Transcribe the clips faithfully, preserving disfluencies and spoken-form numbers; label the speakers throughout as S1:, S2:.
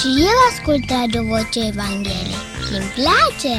S1: Și eu ascult Radio Vocea Evangheliei. Îmi place!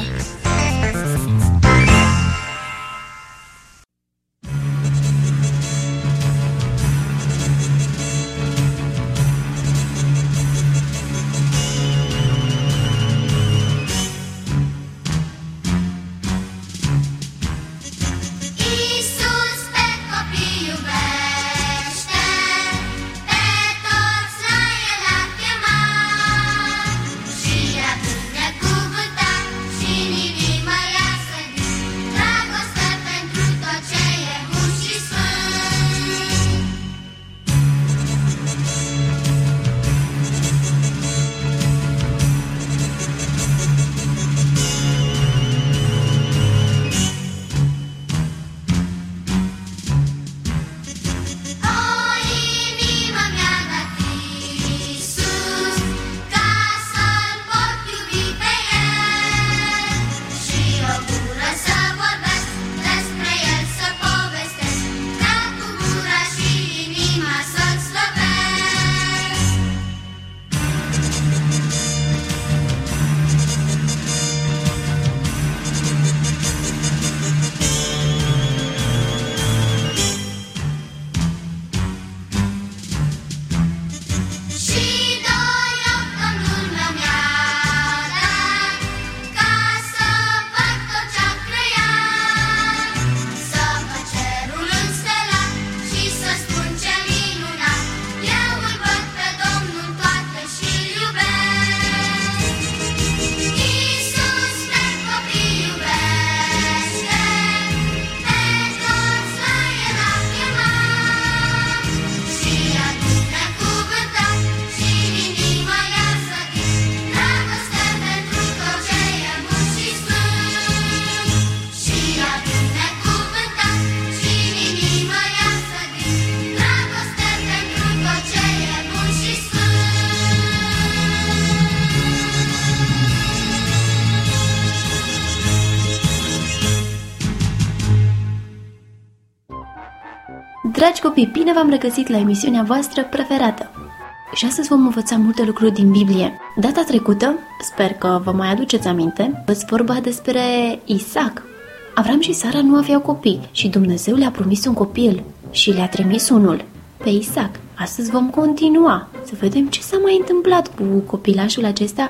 S2: Dragi copii, bine v-am regăsit la emisiunea voastră preferată. Și astăzi vom învăța multe lucruri din Biblie. Data trecută, sper că vă mai aduceți aminte, veți vorba despre Isaac. Avram și Sara nu aveau copii și Dumnezeu le-a promis un copil și le-a trimis unul, pe Isaac. Astăzi vom continua să vedem ce s-a mai întâmplat cu copilașul acesta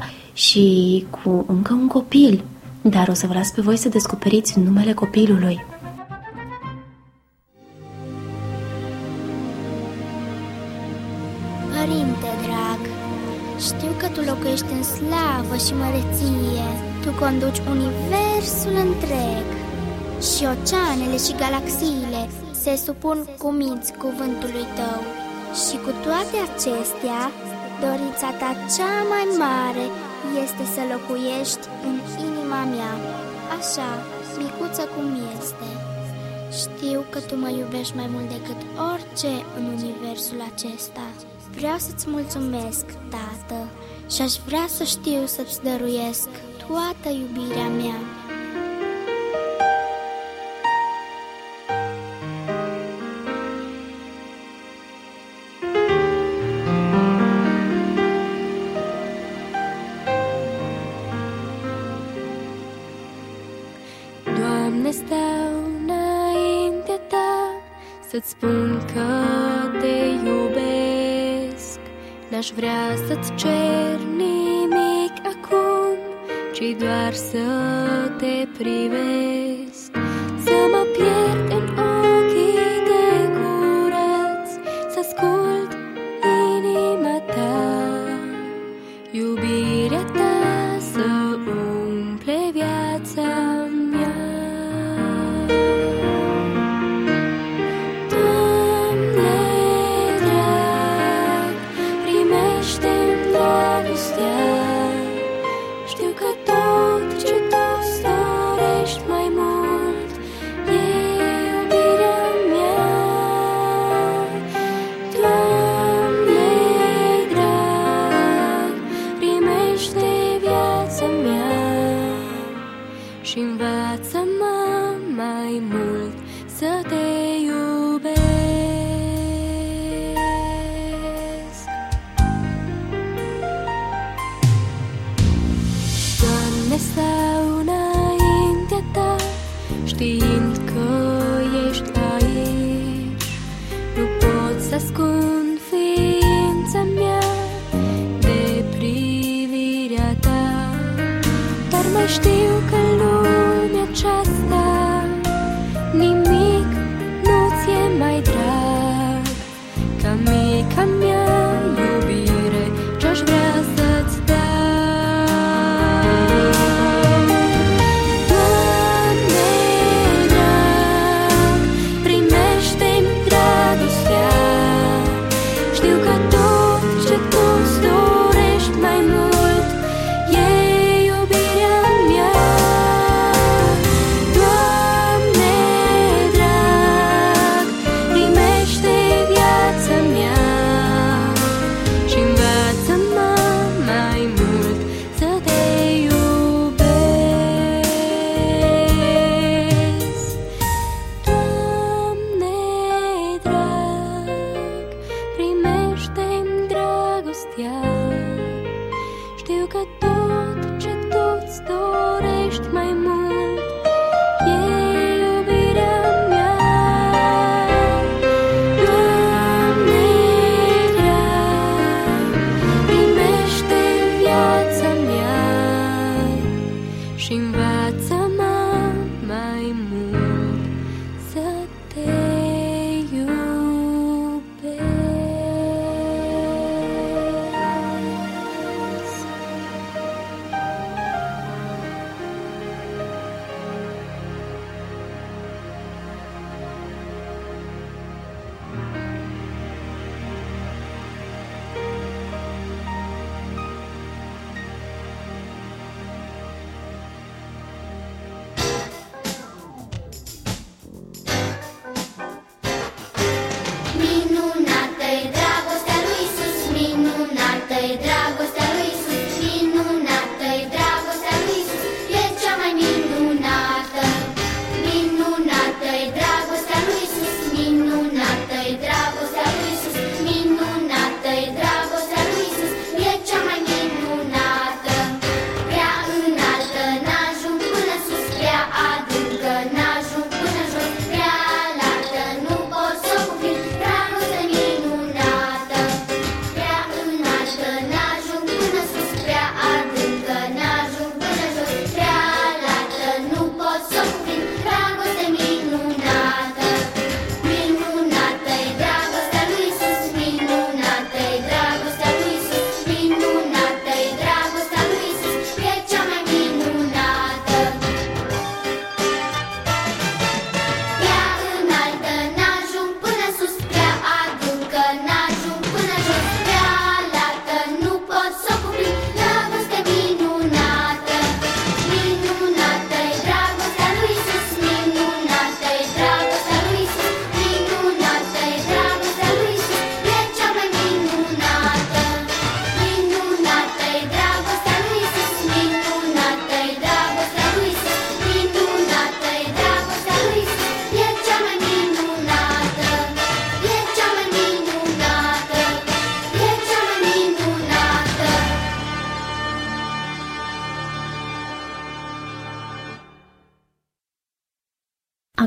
S2: și cu încă un copil. Dar o să vă las pe voi să descoperiți numele copilului.
S1: Părinte drag, știu că Tu locuiești în slavă și măreție. Tu conduci universul întreg și oceanele și galaxiile se supun cu minți cuvântului Tău. Și cu toate acestea, dorința Ta cea mai mare este să locuiești în inima mea, așa, micuță cum este. Știu că Tu mă iubești mai mult decât orice în universul acesta. Vreau să-ți mulțumesc, Tată, și aș vrea să știu să-ți dăruiesc toată iubirea mea.
S3: Doamne, stau înaintea Ta să-ți spun că Te iubesc. N-aș vrea să-ți cer nimic acum, ci doar să Te privesc, să mă pierd în ochii Tăi curați, să ascult inima Ta, iubirea Ta să umple viața mea. Știu că tot ce Tu dorești mai mult e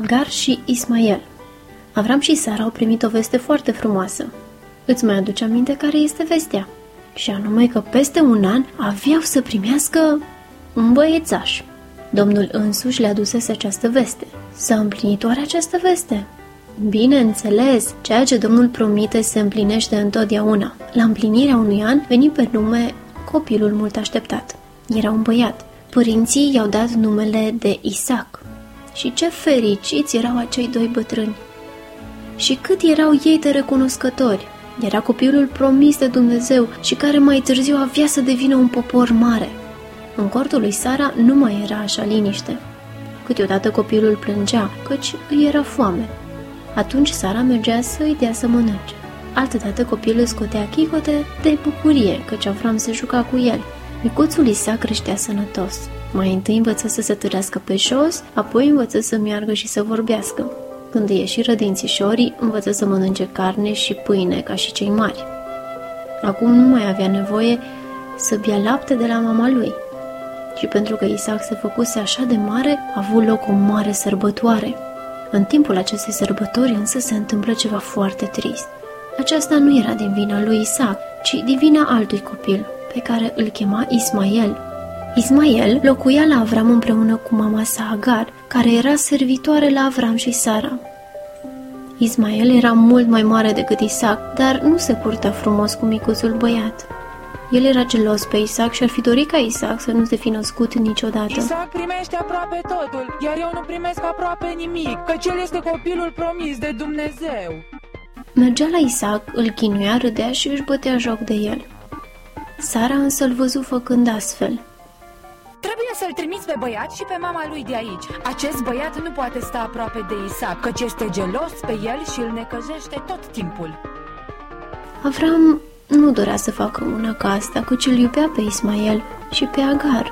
S2: Agar și Ismael. Avram și Sara au primit o veste foarte frumoasă. Îți mai aduce aminte care este vestea? Și anume că peste un an aveau să primească un băiețaș. Domnul însuși le adusese această veste. S-a împlinit oare această veste? Bineînțeles, ceea ce Domnul promite se împlinește întotdeauna. La împlinirea unui an veni pe nume copilul mult așteptat. Era un băiat. Părinții i-au dat numele de Isaac. Și ce fericiți erau acei doi bătrâni! Și cât erau ei de recunoscători! Era copilul promis de Dumnezeu și care mai târziu avea să devină un popor mare. În cortul lui Sara nu mai era așa liniște. Câteodată copilul plângea, căci îi era foame. Atunci Sara mergea să îi dea să mănânce. Altădată copilul scotea chicote de bucurie, căci Avram se juca cu el. Micuțul Isaac creștea sănătos. Mai întâi învăță să se târească pe jos, apoi învăță să meargă și să vorbească. Când îi ieșiră dințișorii, învăță să mănânce carne și pâine ca și cei mari. Acum nu mai avea nevoie să bea lapte de la mama lui. Și pentru că Isaac se făcuse așa de mare, a avut loc o mare sărbătoare. În timpul acestei sărbători însă se întâmplă ceva foarte trist. Aceasta nu era din vina lui Isaac, ci din vina altui copil, pe care îl chema Ismael. Ismael locuia la Avram împreună cu mama sa Agar, care era servitoare la Avram și Sara. Ismael era mult mai mare decât Isaac, dar nu se purta frumos cu micuțul băiat. El era gelos pe Isaac și ar fi dorit ca Isaac să nu se fi născut niciodată.
S4: Isaac primește aproape totul, iar eu nu primesc aproape nimic, căci el este copilul promis de Dumnezeu.
S2: Mergea la Isaac, îl chinuia, râdea și își bătea joc de el. Sara însă îl văzu făcând astfel.
S4: Trebuie să-l trimiți pe băiat și pe mama lui de aici. Acest băiat nu poate sta aproape de Isaac, căci este gelos pe el și îl necăjește tot timpul.
S2: Avram nu dorea să facă una ca asta, căci îl iubea pe Ismael și pe Agar.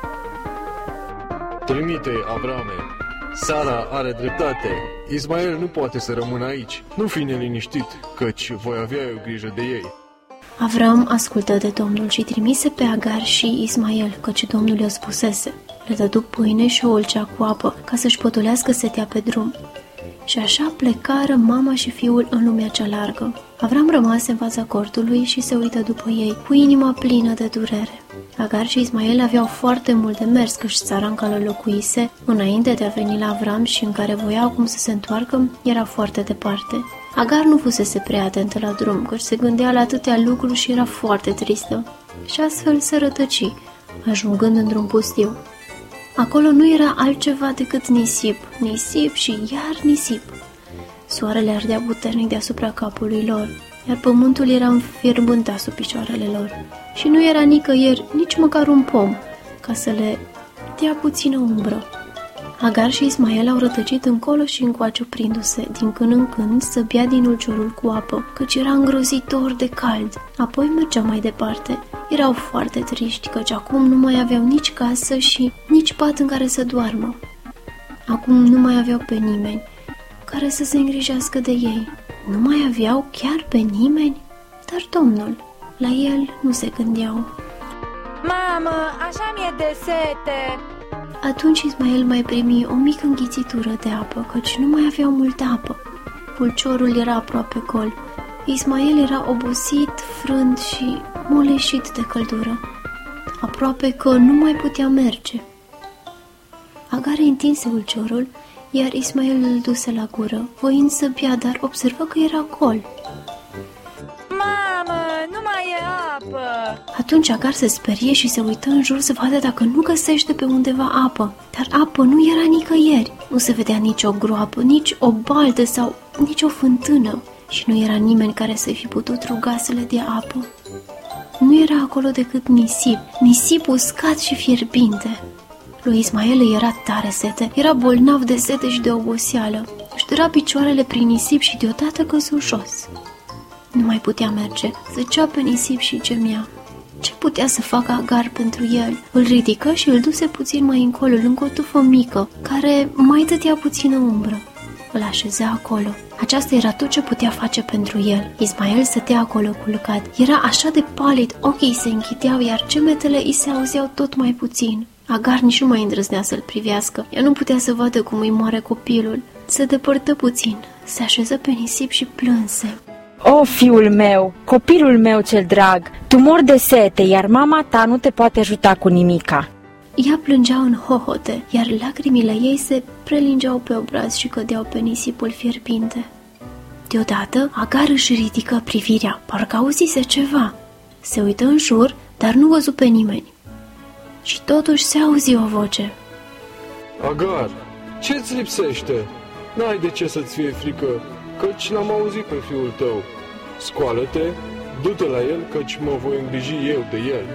S5: Trimite, Avrame. Sara are dreptate. Ismael nu poate să rămână aici. Nu fi neliniștit, căci voi avea eu grijă de ei.
S2: Avram ascultă de Domnul și trimise pe Agar și Ismael, căci Domnul i-a spusese. Le dădu pâine și o olcea cu apă, ca să-și potolească setea pe drum. Și așa plecară mama și fiul în lumea cea largă. Avram rămase în fața cortului și se uită după ei, cu inima plină de durere. Agar și Ismael aveau foarte mult de mers, căci țara în care locuise, înainte de a veni la Avram și în care voiau acum să se întoarcă, era foarte departe. Agar nu fusese prea atentă la drum, căci se gândea la atâtea lucruri și era foarte tristă. Și astfel se rătăci, ajungând într-un pustiu. Acolo nu era altceva decât nisip, nisip și iar nisip. Soarele ardea puternic deasupra capului lor, iar pământul era înfierbântat sub picioarele lor. Și nu era nicăieri nici măcar un pom, ca să le dea puțină umbră. Agar și Ismael au rătăcit încolo și încoace oprindu-se, din când în când să bea din ulciorul cu apă, căci era îngrozitor de cald. Apoi mergeau mai departe. Erau foarte triști, căci acum nu mai aveau nici casă și nici pat în care să doarmă. Acum nu mai aveau pe nimeni care să se îngrijească de ei. Nu mai aveau chiar pe nimeni? Dar Domnul, la el nu se gândeau.
S4: Mamă, așa mi-e de sete!
S2: Atunci Ismael mai primi o mică înghițitură de apă, căci nu mai aveau multă apă. Pulciorul era aproape gol. Ismael era obosit, frânt și moleșit de căldură. Aproape că nu mai putea merge. Agar întinse ulciorul, iar Ismael îl duse la gură, voind să bea, dar observă că era gol.
S4: Mamă, nu mai e apă!
S2: Atunci Agar se sperie și se uită în jur să vadă dacă nu găsește pe undeva apă. Dar apă nu era nicăieri. Nu se vedea nici o groapă, nici o baltă sau nici o fântână. Și nu era nimeni care să-i fi putut ruga să le dea apă. Nu era acolo decât nisip, nisip uscat și fierbinte. Lui Ismael îi era tare sete, era bolnav de sete și de oboseală. Își dura picioarele prin nisip și deodată căzu jos. Nu mai putea merge, zăcea pe nisip și gemea. Ce putea să facă Agar pentru el? Îl ridică și îl duse puțin mai încolo, lângă o tufă mică, care mai dădea puțină umbră. Îl așeza acolo. Aceasta era tot ce putea face pentru el. Ismael stătea acolo culcat. Era așa de palid, ochii se închideau, iar gemetele îi se auzeau tot mai puțin. Agar nici nu mai îndrăznea să-l privească. Ea nu putea să vadă cum îi moare copilul. Se depărtă puțin, se așeză pe nisip și plânse.
S6: O, fiul meu, copilul meu cel drag, tu mori de sete, iar mama ta nu te poate ajuta cu nimica.
S2: Ea plângea în hohote, iar lacrimile ei se prelingeau pe obraz și cădeau pe nisipul fierbinte. Deodată, Agar își ridică privirea, parcă auzise ceva. Se uită în jur, dar nu văzu pe nimeni. Și totuși se auzi o voce.
S5: Agar, ce-ți lipsește? N-ai de ce să-ți fie frică, căci l-am auzit pe fiul tău. Scoală-te, du-te la el, căci mă voi îngriji eu de el.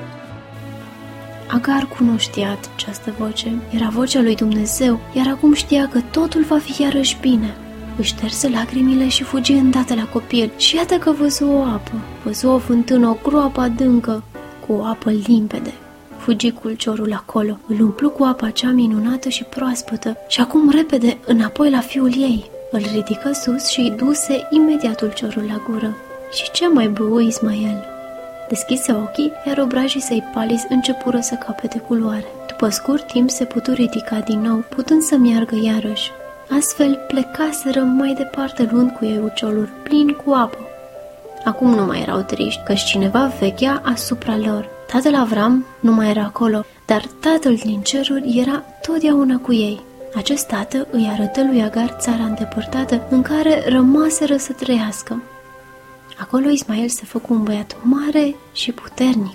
S2: Agar cunoștea această voce. Era vocea lui Dumnezeu, iar acum știa că totul va fi iarăși bine. Își șterse lacrimile și fugi îndată la copil și iată că văzu o apă. Văzu o fântână, o groapă adâncă, cu o apă limpede. Fugi culciorul acolo, îl umplu cu apa cea minunată și proaspătă și acum repede înapoi la fiul ei. Îl ridică sus și îi duse imediat ulciorul la gură. Și ce mai bău Ismael? Deschise ochii, iar obrajii săi palizi începură să capete culoare. După scurt timp se putu ridica din nou, putând să meargă iarăși. Astfel plecaseră mai departe, luând cu ei ulciorul plin cu apă. Acum nu mai erau triști, căci cineva vechea asupra lor. Tatăl Avram nu mai era acolo, dar tatăl din ceruri era totdeauna cu ei. Acest tată îi arătă lui Agar țara îndepărtată în care rămaseră să trăiască. Acolo Ismael se făcu un băiat mare și puternic.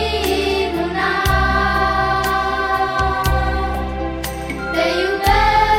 S3: Te iubesc.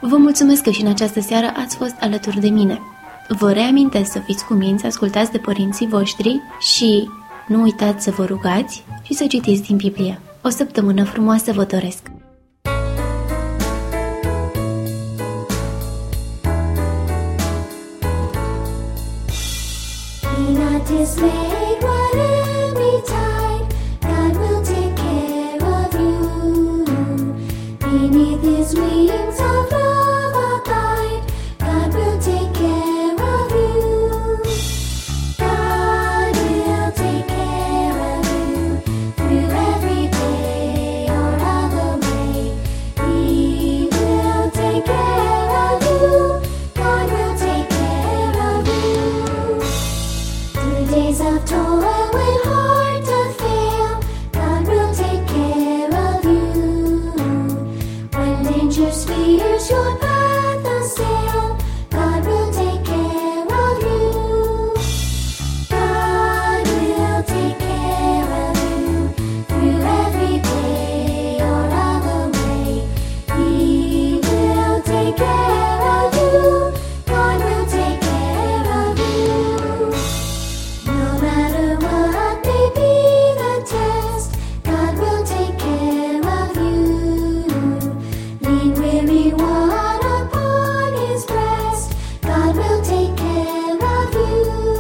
S2: Vă mulțumesc că și în această seară ați fost alături de mine. Vă reamintesc să fiți cuminți, ascultați de părinții voștri și nu uitați să vă rugați și să citiți din Biblie. O săptămână frumoasă vă doresc!
S7: Dismayed, whatever tide, God will take care of you. Beneath His wings of love abide, God will take care of you. God will take care of you through every day or all the way. He will take care of you. God will take care of you. Through days of toil when hard to fail, God will take care of you. When dangers fears your path assail, God will take care of you. God will take care of you through every day or all the way. He will take care of you. God will take care of you. No matter what may be the test, God will take care of you. Lean weary one upon His breast, God will take care of you.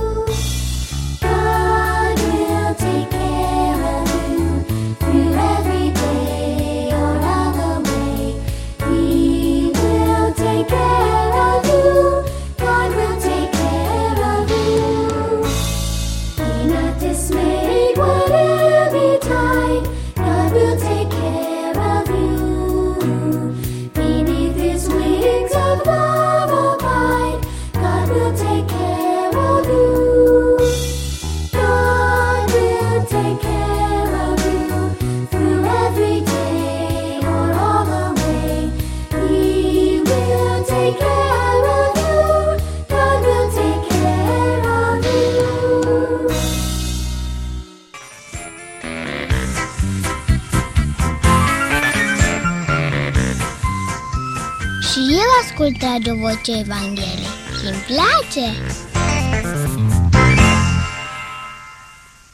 S7: God will take care of you through every day or all the way. He will take care of you. God will take care of you. Be not dismayed, whatever tide, God will take care of you. Beneath His wings of love abide, God will take care of you. God will take care of you through every day or all the way. He will take care of you. God will take care of you.
S1: Și eu ascult Radio Vocea Evangheliei și îmi place.